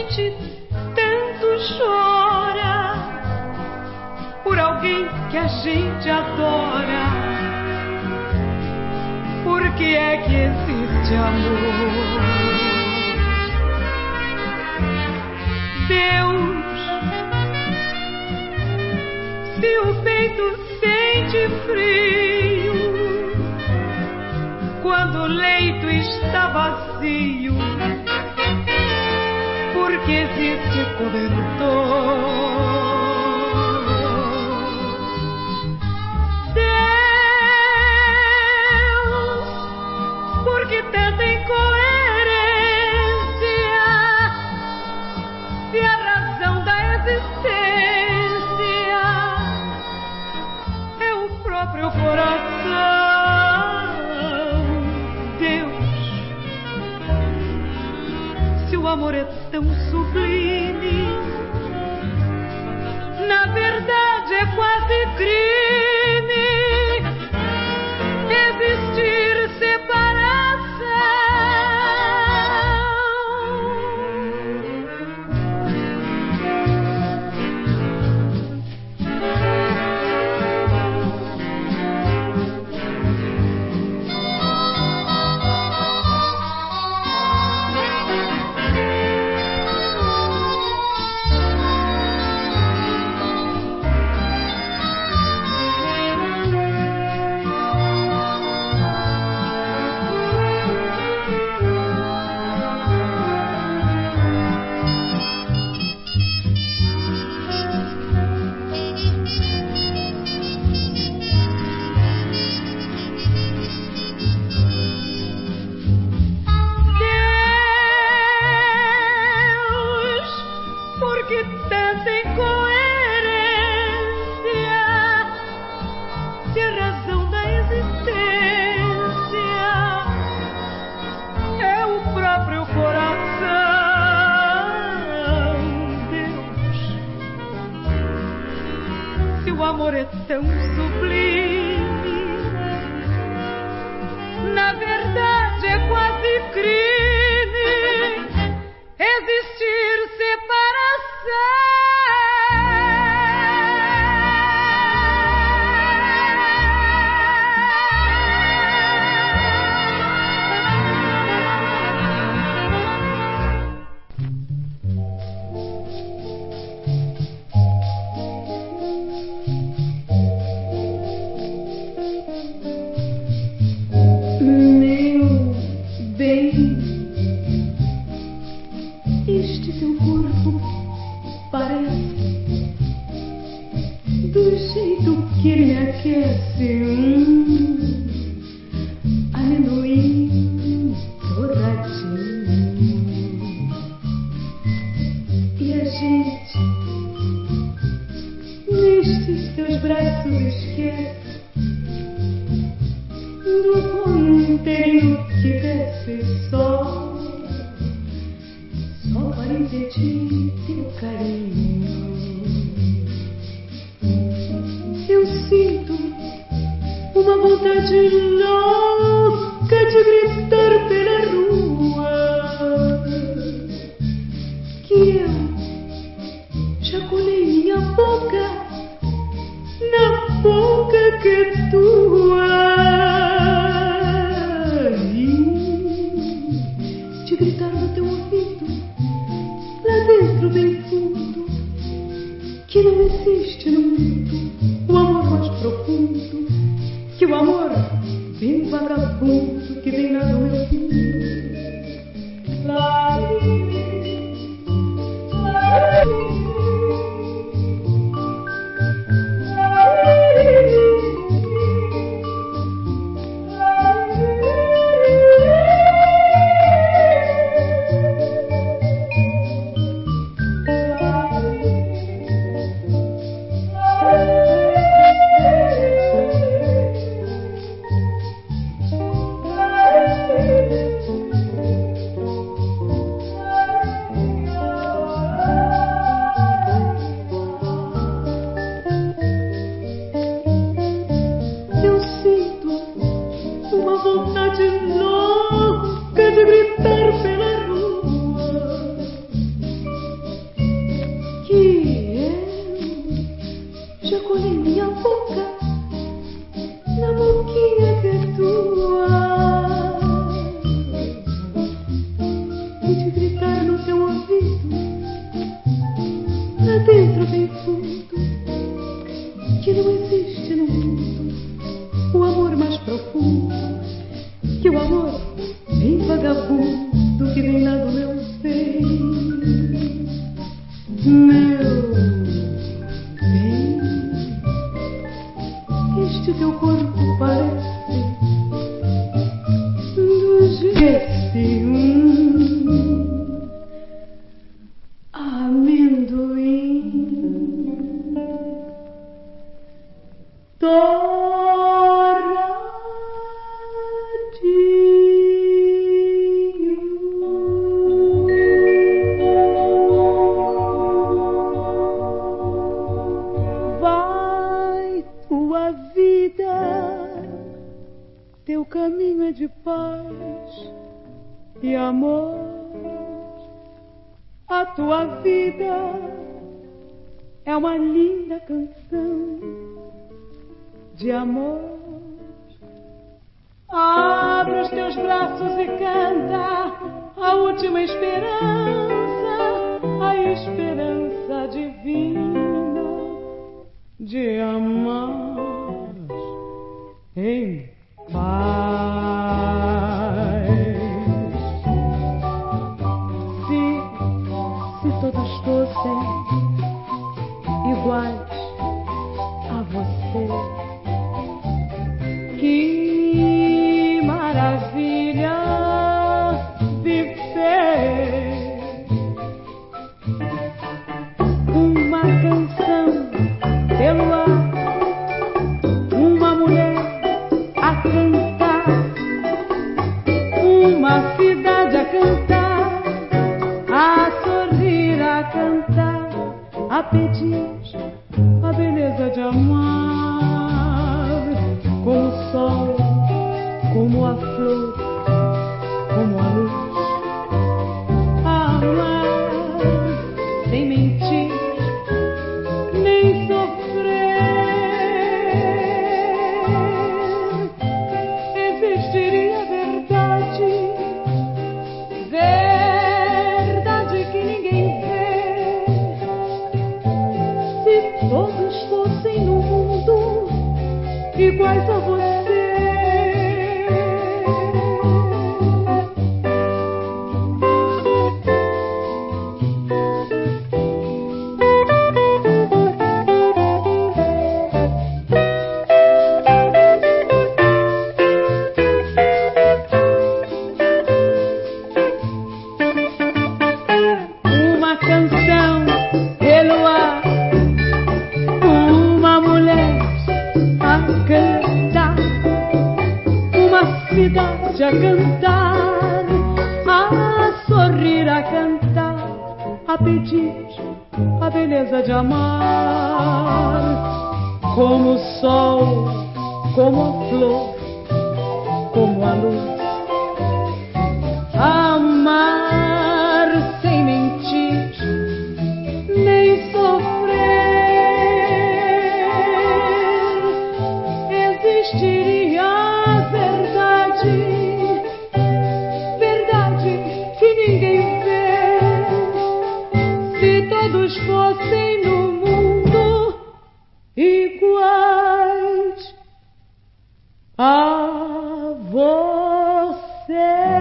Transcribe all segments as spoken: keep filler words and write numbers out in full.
gente tanto chora por alguém que a gente adora? Por que é que existe amor? Deus, se o peito sente frio quando o leito está vazio, porque existe cobertor. Deus, porque tanta incoerência, se a razão da existência é o próprio coração. O amor é tão sublime, na verdade é quase crime existir separação. O amor é tão sublime, na verdade é quase crime existir separação. Este teu corpo parece do jeito que ele me aquece, hum, amendoim torradinho. E a gente nestes teus braços esquece do ponteiro que desce só Só para impedir teu carinho. Eu sinto uma vontade louca de gritar pela rua que eu já colei minha boca na boca que é tua, e de gritar no teu ouvido dentro bem fundo, que não existe no mundo o amor mais profundo que o amor bem vagabundo que vem lá do meu fundo. Lá, dentro bem fundo, que não existe no mundo o amor mais profundo que o amor bem vagabundo que vem lá do meu seio. Meu bem, este teu corpo parece do jeito de um amendoim. Vai tua vida, teu caminho é de paz e amor. A tua vida é uma linda canção de amor. Abre os teus braços e canta a última esperança, a esperança divina de amar em paz. Se, se todos fossem iguais a você, que maravilha viver. Uma canção pelo ar, uma mulher a cantar, uma cidade a cantar, a sorrir, a cantar, a pedir a beleza de amar, como o sol, como a flor, como a luz. Amar sem mentir, nem sofrer. Existiria verdade, verdade que ninguém vê. Se todos fossem no mundo iguais a você. Uma canção pelo ar, uma mulher a cantar, uma cidade a cantar, a sorrir, a cantar, a pedir a beleza de amar, como o sol, como a flor, como a luz. Amar sem mentir, nem sofrer. Existiria verdade, verdade que ninguém vê. Se todos fossem no mundo iguais a você.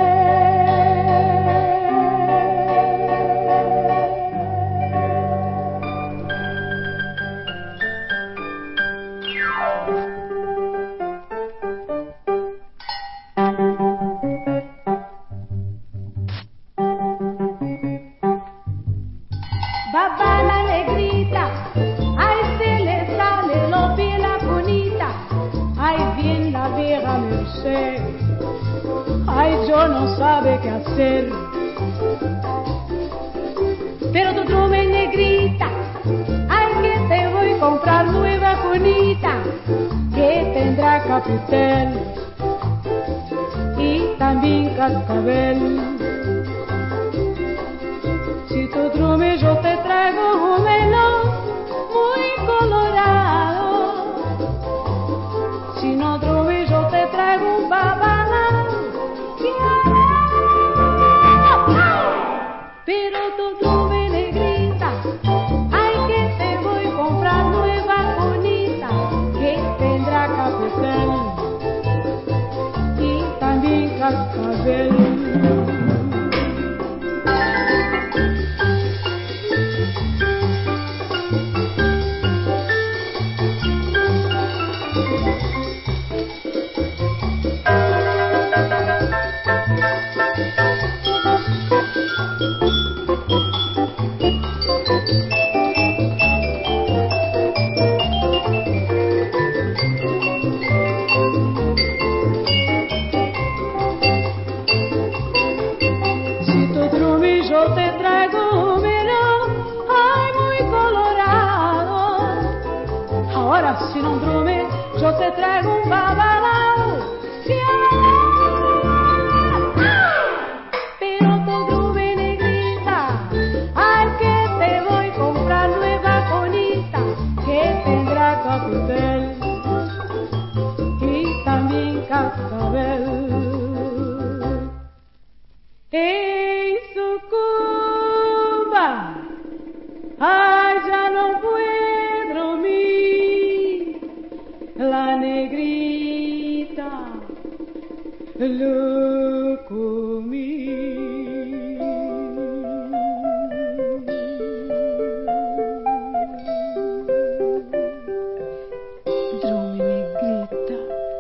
Babá la negrita, ay se le sale lo bien la bonita, ay bien la vieja merced, ay yo no sabe qué hacer. Pero tu trume negrita, ay que te voy a comprar nueva bonita, que tendrá capitel y también cascabel. Si tu trume yo te traigo un melón muy colorado, si no trume yo te traigo un babana, pero tu trume negrita, Agora, se não dormir, eu te trago um babalao. Se pero tu groove negrita, ay que te voy a comprar nueva bonita, que tendrá capitel y también cascabel. En Sucumba, ay ya no puedo dormir, la negrita lo comí. Drome negrita.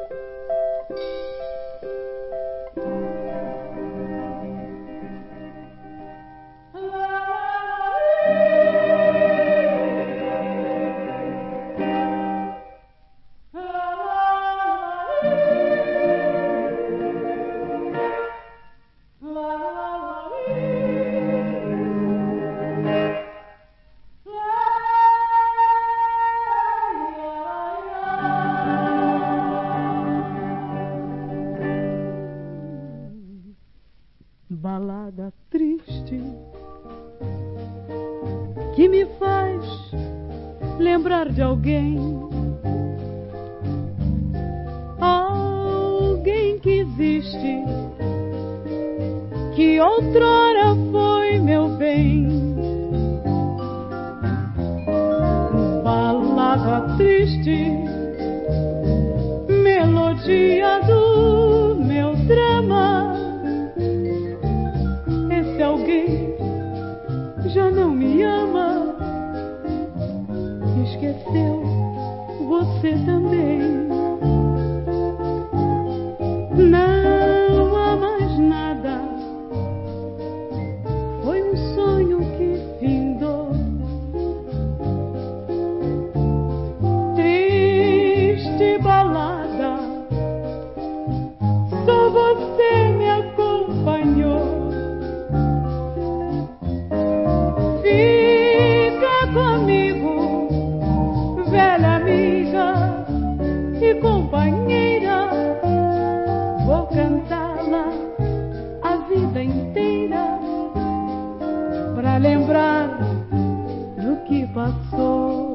Balada triste que me faz lembrar de alguém, alguém que existe, que outrora foi meu bem. Balada triste, melodia do meu drama. Alguém já não me ama, esqueceu você também. Não há mais nada, foi um sonho que findou. Triste balada, só você me acompanhou. Companheira, vou cantá-la a vida inteira para lembrar do que passou.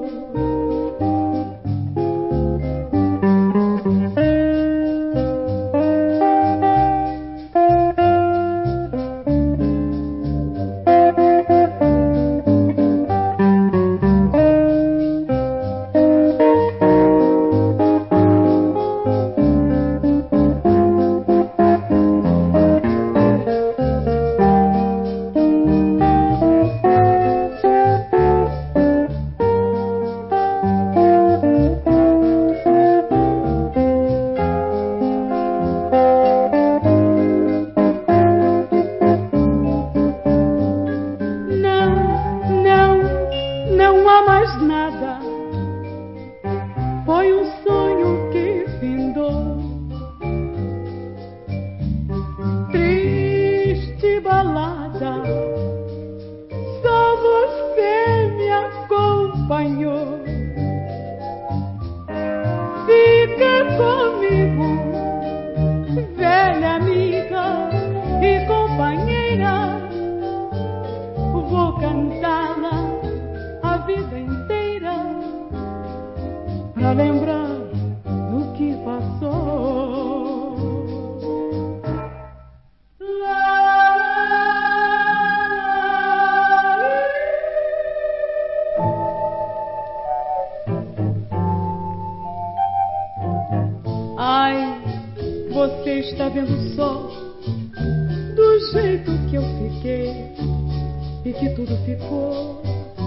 Está vendo só do jeito que eu fiquei e que tudo ficou.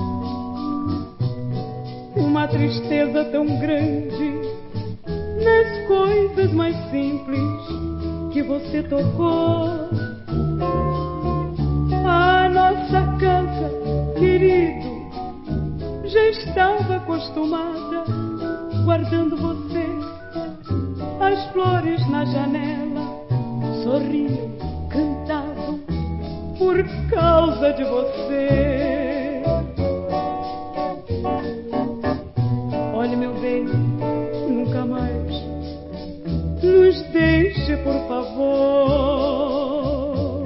Uma tristeza tão grande nas coisas mais simples que você tocou. A nossa casa, querido, já estava acostumada, guardando você. As flores na janela sorriam, cantavam por causa de você. Olhe, meu bem, por favor.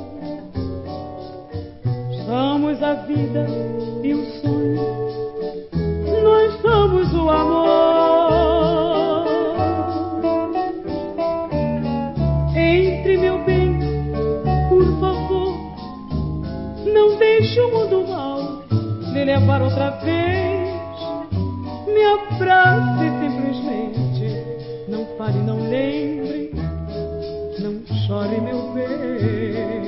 Somos a vida e o sonho, nós somos o amor. Entre, meu bem, por favor, não deixe o mundo mal lhe levar outra vez. Me abrace simplesmente, não fale, não lembre, não chore, meu bem.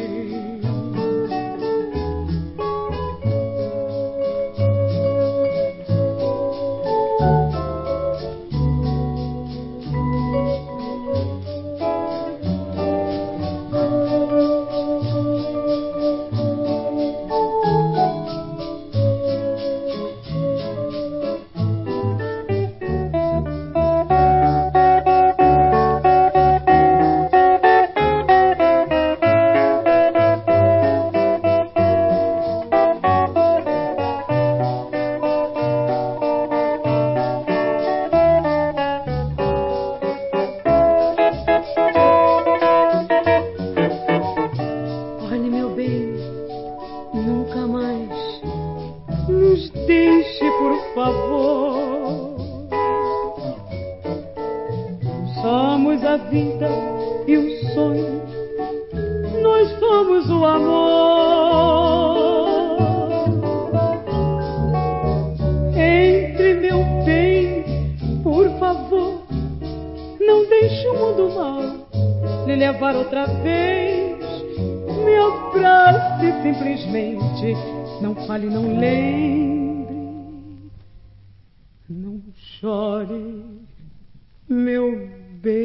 Somos a vida e o sonho, nós somos o amor. Entre, meu bem, por favor, não deixe o mundo mal lhe levar outra vez. Me abrace simplesmente, não fale, não lembre, não chore, meu bem.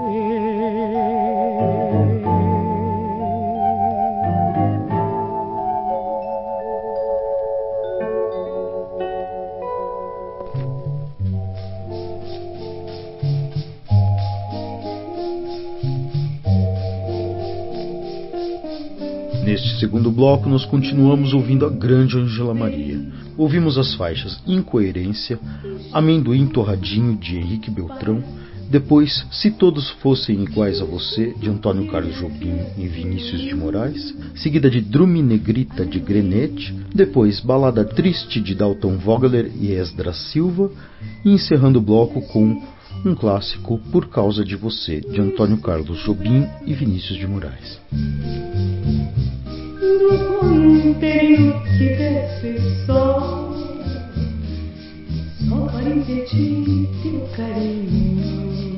Neste segundo bloco, nós continuamos ouvindo a grande Ângela Maria. Ouvimos as faixas Incoerência, Amendoim Torradinho, de Henrique Beltrão, depois Se Todos Fossem Iguais a Você, de Antônio Carlos Jobim e Vinícius de Moraes, seguida de Drume Negrita, de Grenete, depois Balada Triste, de Dalton Vogler e Esdras Silva, e encerrando o bloco com um clássico, Por Causa de Você, de Antônio Carlos Jobim e Vinícius de Moraes. No ponteiro que desce só, só para impedir teu carinho.